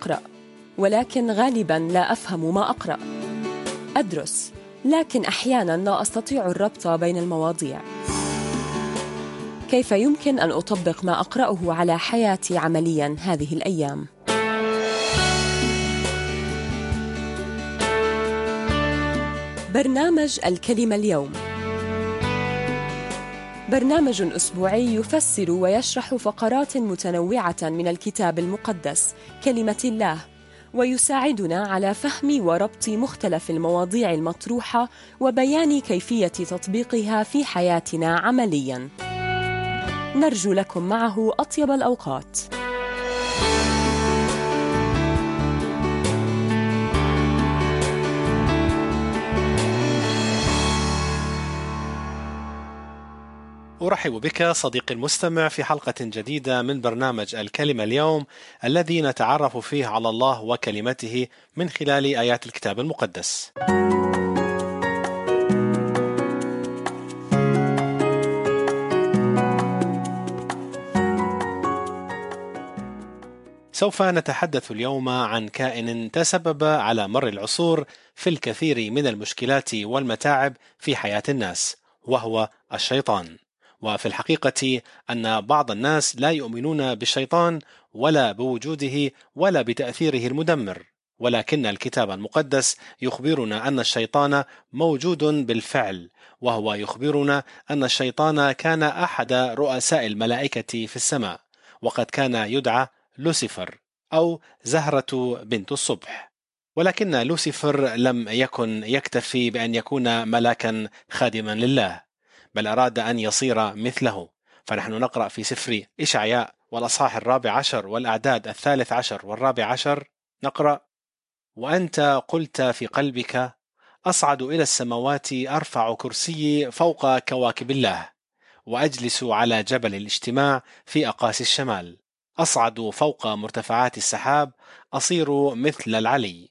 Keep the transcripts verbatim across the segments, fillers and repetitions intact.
أقرأ، ولكن غالباً لا أفهم ما أقرأ. أدرس، لكن أحياناً لا أستطيع الربط بين المواضيع. كيف يمكن أن أطبق ما أقرأه على حياتي عملياً هذه الأيام؟ برنامج الكلمة اليوم برنامج أسبوعي يفسر ويشرح فقرات متنوعة من الكتاب المقدس كلمة الله، ويساعدنا على فهم وربط مختلف المواضيع المطروحة وبيان كيفية تطبيقها في حياتنا عملياً. نرجو لكم معه أطيب الأوقات. أرحب بك صديقي المستمع في حلقة جديدة من برنامج الكلمة اليوم، الذي نتعرف فيه على الله وكلمته من خلال آيات الكتاب المقدس. سوف نتحدث اليوم عن كائن تسبب على مر العصور في الكثير من المشكلات والمتاعب في حياة الناس، وهو الشيطان. وفي الحقيقة أن بعض الناس لا يؤمنون بالشيطان ولا بوجوده ولا بتأثيره المدمر، ولكن الكتاب المقدس يخبرنا أن الشيطان موجود بالفعل، وهو يخبرنا أن الشيطان كان أحد رؤساء الملائكة في السماء، وقد كان يدعى لوسيفر أو زهرة بنت الصبح. ولكن لوسيفر لم يكن يكتفي بأن يكون ملاكا خادما لله، بل أراد أن يصير مثله. فنحن نقرأ في سفر إشعياء والأصحاح الرابع عشر والأعداد الثالث عشر والرابع عشر، نقرأ: وأنت قلت في قلبك أصعد إلى السماوات، أرفع كرسي فوق كواكب الله، وأجلس على جبل الاجتماع في أقاصي الشمال، أصعد فوق مرتفعات السحاب، أصير مثل العلي.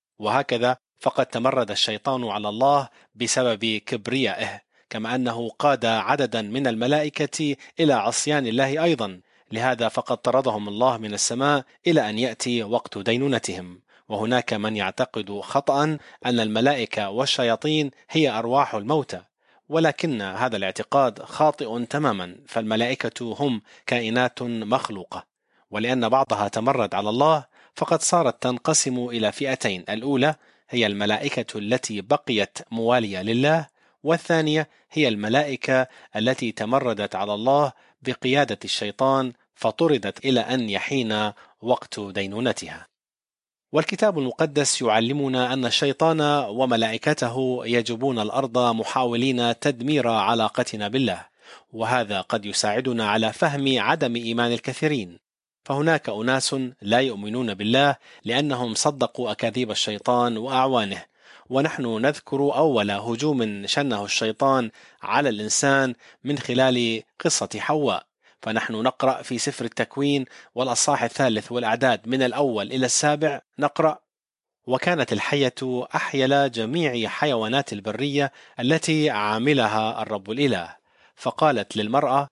وهكذا فقد تمرد الشيطان على الله بسبب كبريائه، كما أنه قاد عددا من الملائكة إلى عصيان الله أيضا. لهذا فقد طردهم الله من السماء إلى أن يأتي وقت دينونتهم. وهناك من يعتقد خطأ أن الملائكة والشياطين هي أرواح الموتى، ولكن هذا الاعتقاد خاطئ تماما، فالملائكة هم كائنات مخلوقة، ولأن بعضها تمرد على الله فقد صارت تنقسم إلى فئتين: الأولى هي الملائكة التي بقيت موالية لله، والثانية هي الملائكة التي تمردت على الله بقيادة الشيطان فطردت إلى أن يحين وقت دينونتها. والكتاب المقدس يعلمنا أن الشيطان وملائكته يجبون الأرض محاولين تدمير علاقتنا بالله، وهذا قد يساعدنا على فهم عدم إيمان الكثيرين. فهناك أناس لا يؤمنون بالله لأنهم صدقوا أكاذيب الشيطان وأعوانه. ونحن نذكر أول هجوم شنه الشيطان على الإنسان من خلال قصة حواء. فنحن نقرأ في سفر التكوين والأصحاح الثالث والأعداد من الأول إلى السابع، نقرأ: وكانت الحية أحيل جميع حيوانات البرية التي عاملها الرب الإله، فقالت للمرأة: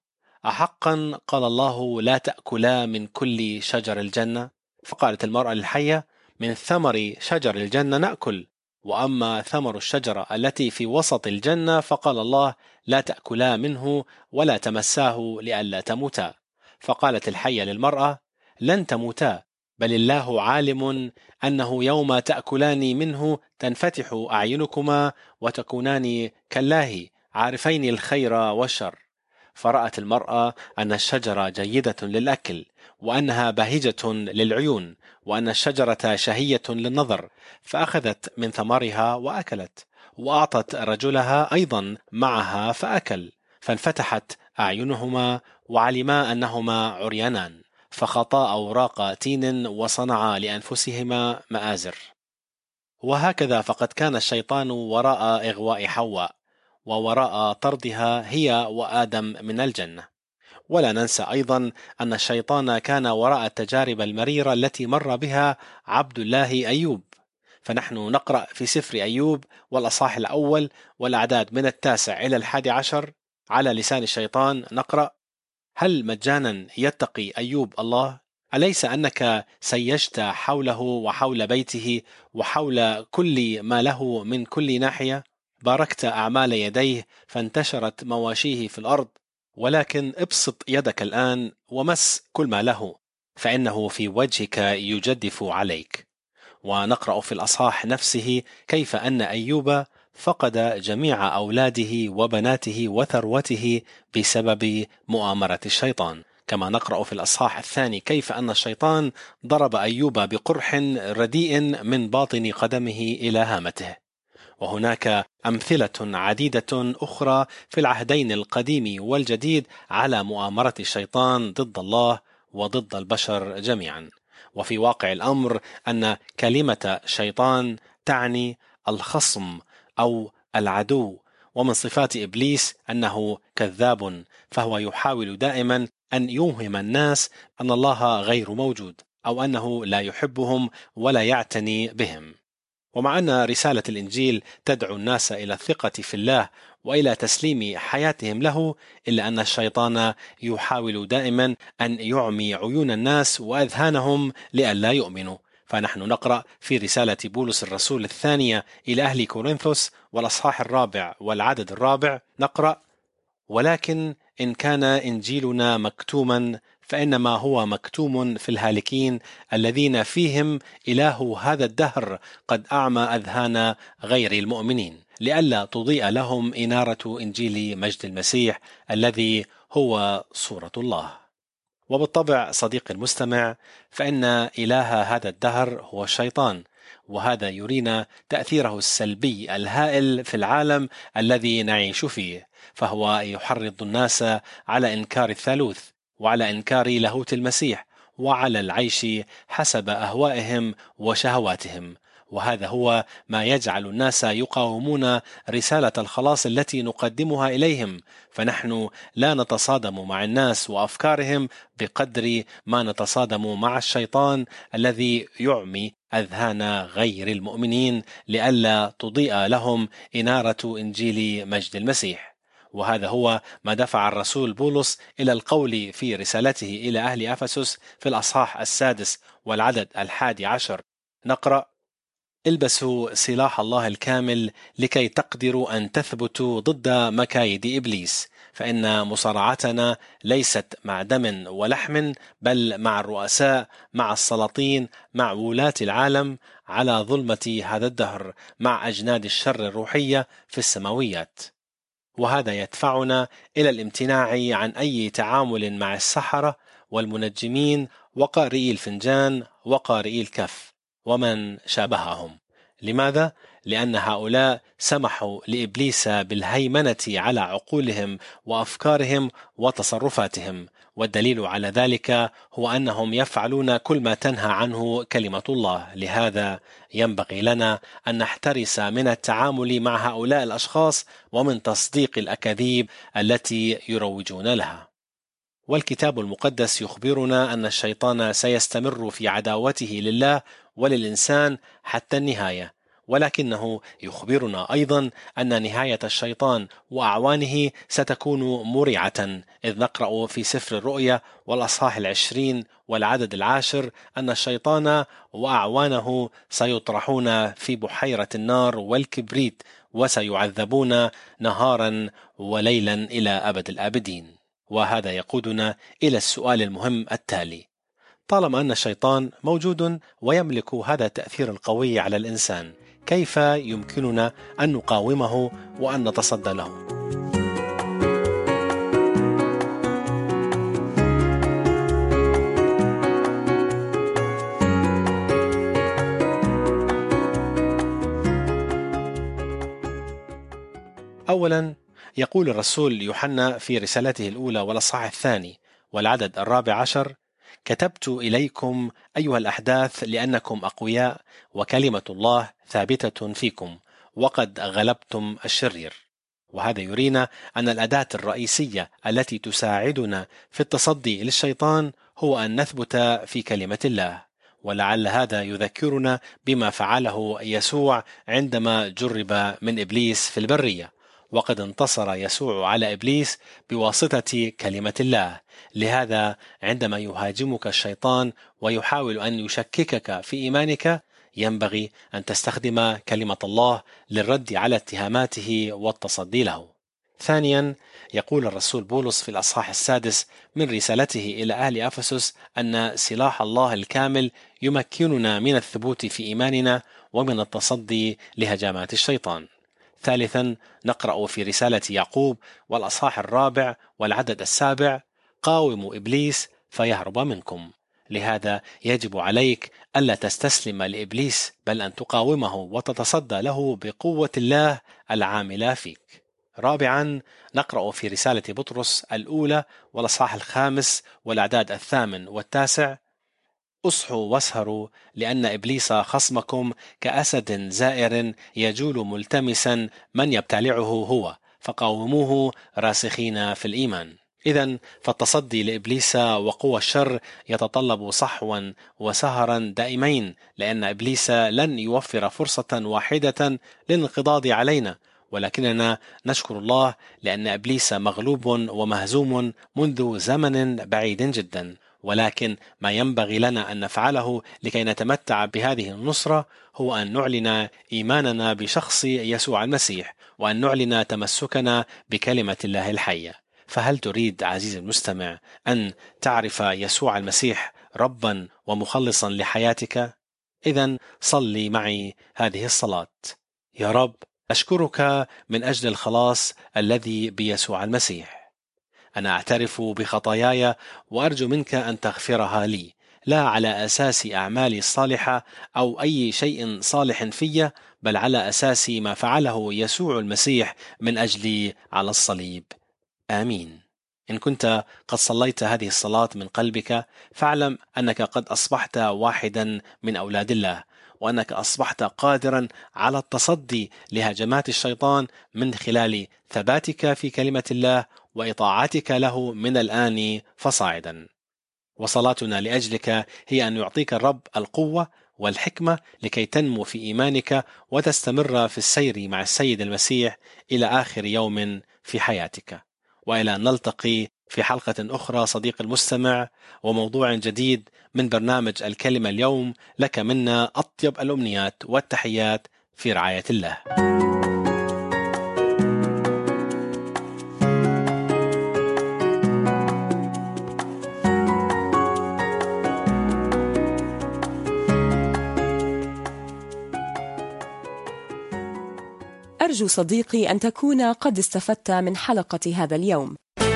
أحقا قال الله لا تأكلا من كل شجر الجنة؟ فقالت المرأة للحية: من ثمر شجر الجنة نأكل، وأما ثمر الشجرة التي في وسط الجنة فقال الله لا تأكلا منه ولا تمساه لئلا تموتا. فقالت الحية للمرأة: لن تموتا، بل الله عالم أنه يوم تأكلان منه تنفتح أعينكما وتكونان كالله عارفين الخير والشر. فرأت المرأة أن الشجرة جيدة للأكل، وأنها باهجة للعيون، وأن الشجرة شهية للنظر، فأخذت من ثمرها وأكلت، وأعطت رجلها أيضا معها فأكل، فانفتحت أعينهما وعلما أنهما عريانان، فخطا أوراق تين وصنعا لأنفسهما مآزر. وهكذا فقد كان الشيطان وراء إغواء حواء، ووراء طردها هي وآدم من الجنة. ولا ننسى أيضا أن الشيطان كان وراء التجارب المريرة التي مر بها عبد الله أيوب. فنحن نقرأ في سفر أيوب والأصحاح الأول والأعداد من التاسع إلى الحادي عشر على لسان الشيطان، نقرأ: هل مجانا يتقي أيوب الله؟ أليس أنك سيجت حوله وحول بيته وحول كل ما له من كل ناحية؟ باركت أعمال يديه فانتشرت مواشيه في الأرض، ولكن ابسط يدك الآن ومس كل ما له، فإنه في وجهك يجدف عليك. ونقرأ في الأصحاح نفسه كيف أن أيوب فقد جميع أولاده وبناته وثروته بسبب مؤامرة الشيطان، كما نقرأ في الأصحاح الثاني كيف أن الشيطان ضرب أيوب بقرح رديء من باطن قدمه إلى هامته. وهناك أمثلة عديدة أخرى في العهدين القديم والجديد على مؤامرة الشيطان ضد الله وضد البشر جميعا. وفي واقع الأمر أن كلمة شيطان تعني الخصم أو العدو، ومن صفات إبليس أنه كذاب، فهو يحاول دائما أن يوهم الناس أن الله غير موجود أو أنه لا يحبهم ولا يعتني بهم. ومع أن رسالة الإنجيل تدعو الناس إلى الثقة في الله وإلى تسليم حياتهم له، إلا أن الشيطان يحاول دائما أن يعمي عيون الناس وأذهانهم لئلا يؤمنوا. فنحن نقرأ في رسالة بولس الرسول الثانية إلى أهل كورنثوس والأصحاح الرابع والعدد الرابع، نقرأ: ولكن إن كان إنجيلنا مكتوما فإنما هو مكتوم في الهالكين الذين فيهم إله هذا الدهر قد أعمى أذهان غير المؤمنين، لئلا تضيء لهم إنارة إنجيل مجد المسيح الذي هو صورة الله. وبالطبع صديق المستمع، فإن إله هذا الدهر هو الشيطان، وهذا يرينا تأثيره السلبي الهائل في العالم الذي نعيش فيه، فهو يحرض الناس على إنكار الثالوث وعلى إنكار لاهوت المسيح وعلى العيش حسب أهوائهم وشهواتهم. وهذا هو ما يجعل الناس يقاومون رسالة الخلاص التي نقدمها إليهم، فنحن لا نتصادم مع الناس وأفكارهم بقدر ما نتصادم مع الشيطان الذي يعمي أذهان غير المؤمنين لئلا تضيء لهم إنارة إنجيل مجد المسيح. وهذا هو ما دفع الرسول بولس إلى القول في رسالته إلى أهل أفسس في الأصحاح السادس والعدد الحادي عشر، نقرأ: البسوا سلاح الله الكامل لكي تقدروا أن تثبتوا ضد مكايد إبليس، فإن مصارعتنا ليست مع دم ولحم، بل مع الرؤساء، مع السلاطين، مع ولاة العالم على ظلمة هذا الدهر، مع أجناد الشر الروحية في السماويات. وهذا يدفعنا إلى الامتناع عن أي تعامل مع السحرة والمنجمين وقارئي الفنجان وقارئي الكف ومن شابههم. لماذا؟ لأن هؤلاء سمحوا لإبليس بالهيمنة على عقولهم وأفكارهم وتصرفاتهم، والدليل على ذلك هو أنهم يفعلون كل ما تنهى عنه كلمة الله. لهذا ينبغي لنا أن نحترس من التعامل مع هؤلاء الأشخاص ومن تصديق الأكاذيب التي يروجون لها. والكتاب المقدس يخبرنا أن الشيطان سيستمر في عداوته لله وللإنسان حتى النهاية، ولكنه يخبرنا أيضا أن نهاية الشيطان وأعوانه ستكون مرعة، إذ نقرأ في سفر الرؤيا والأصحاح العشرين والعدد العاشر أن الشيطان وأعوانه سيطرحون في بحيرة النار والكبريت وسيعذبون نهارا وليلا إلى أبد الآبدين. وهذا يقودنا إلى السؤال المهم التالي: طالما أن الشيطان موجود ويملك هذا التأثير القوي على الإنسان، كيف يمكننا أن نقاومه وأن نتصدى له؟ أولا، يقول الرسول يوحنا في رسالته الأولى والأصحاح الثاني والعدد الرابع عشر: كتبت إليكم أيها الأحداث لأنكم أقوياء وكلمة الله ثابتة فيكم وقد غلبتم الشرير. وهذا يرينا أن الأداة الرئيسية التي تساعدنا في التصدي للشيطان هو أن نثبت في كلمة الله. ولعل هذا يذكرنا بما فعله يسوع عندما جرب من إبليس في البرية، وقد انتصر يسوع على إبليس بواسطة كلمة الله. لهذا عندما يهاجمك الشيطان ويحاول أن يشككك في إيمانك، ينبغي أن تستخدم كلمة الله للرد على اتهاماته والتصدي له. ثانيا، يقول الرسول بولس في الأصحاح السادس من رسالته إلى أهل أفسس أن سلاح الله الكامل يمكننا من الثبوت في إيماننا ومن التصدي لهجمات الشيطان. ثالثا، نقرأ في رسالة يعقوب والأصحاح الرابع والعدد السابع: قاوموا إبليس فيهرب منكم. لهذا يجب عليك ألا تستسلم لإبليس، بل أن تقاومه وتتصدى له بقوة الله العاملة فيك. رابعا، نقرأ في رسالة بطرس الأولى والأصحاح الخامس والأعداد الثامن والتاسع: أصحوا واسهروا، لأن إبليس خصمكم كأسد زائر يجول ملتمسا من يبتلعه هو، فقاوموه راسخين في الإيمان. إذن فالتصدي لإبليس وقوى الشر يتطلب صحوا وسهرا دائمين، لأن إبليس لن يوفر فرصة واحدة للانقضاض علينا، ولكننا نشكر الله لأن إبليس مغلوب ومهزوم منذ زمن بعيد جدا. ولكن ما ينبغي لنا أن نفعله لكي نتمتع بهذه النصرة هو أن نعلن إيماننا بشخص يسوع المسيح، وأن نعلن تمسكنا بكلمة الله الحية. فهل تريد عزيزي المستمع أن تعرف يسوع المسيح ربا ومخلصا لحياتك؟ إذن صلي معي هذه الصلاة: يا رب، أشكرك من أجل الخلاص الذي بيسوع المسيح. أنا أعترف بخطاياي وأرجو منك أن تغفرها لي، لا على أساس أعمالي الصالحة أو أي شيء صالح في، بل على أساس ما فعله يسوع المسيح من أجلي على الصليب. آمين. إن كنت قد صليت هذه الصلاة من قلبك، فاعلم أنك قد أصبحت واحدا من أولاد الله، وأنك أصبحت قادرا على التصدي لهجمات الشيطان من خلال ثباتك في كلمة الله وإطاعتك له من الآن فصاعدا. وصلاتنا لأجلك هي أن يعطيك الرب القوة والحكمة لكي تنمو في إيمانك وتستمر في السير مع السيد المسيح إلى آخر يوم في حياتك. وإلى أن نلتقي في حلقة أخرى صديق المستمع وموضوع جديد من برنامج الكلمة اليوم، لك منا أطيب الأمنيات والتحيات في رعاية الله. أرجو صديقي أن تكون قد استفدت من حلقة هذا اليوم.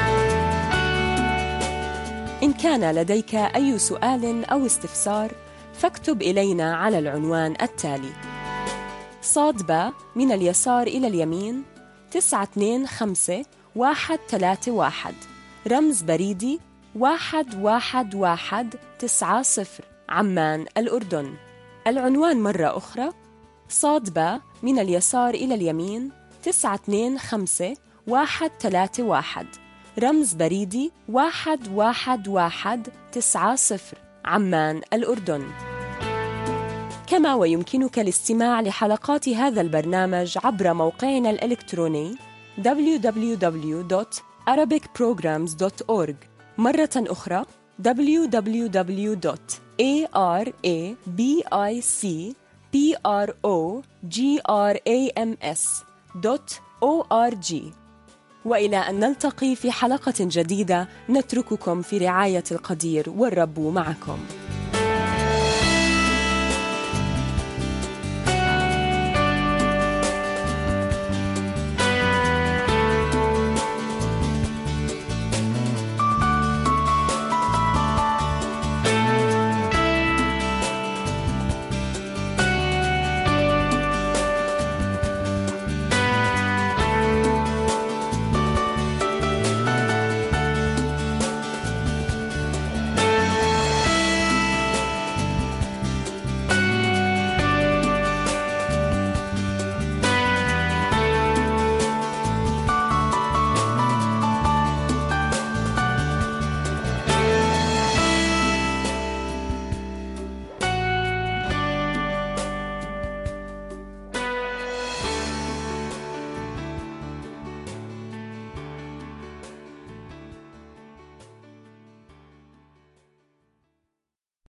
إن كان لديك أي سؤال أو استفسار، فاكتب إلينا على العنوان التالي: صاد باء من اليسار إلى اليمين تسعة اثنين خمسة واحد ثلاثة واحد، رمز بريدي واحد واحد واحد تسعة صفر، عمان الأردن. العنوان مرة أخرى: صاد باء من اليسار إلى اليمين تسعة اثنين خمسة واحد ثلاثة واحد، رمز بريدي واحد واحد واحد تسعة صفر، عمان الأردن. كما ويمكنك الاستماع لحلقات هذا البرنامج عبر موقعنا الإلكتروني دبليو دبليو دبليو دوت arabic programs دوت أورج، مرة أخرى دبليو دبليو دبليو دوت arabic programs دوت أورج. وإلى أن نلتقي في حلقة جديدة، نترككم في رعاية القدير، والرب معكم.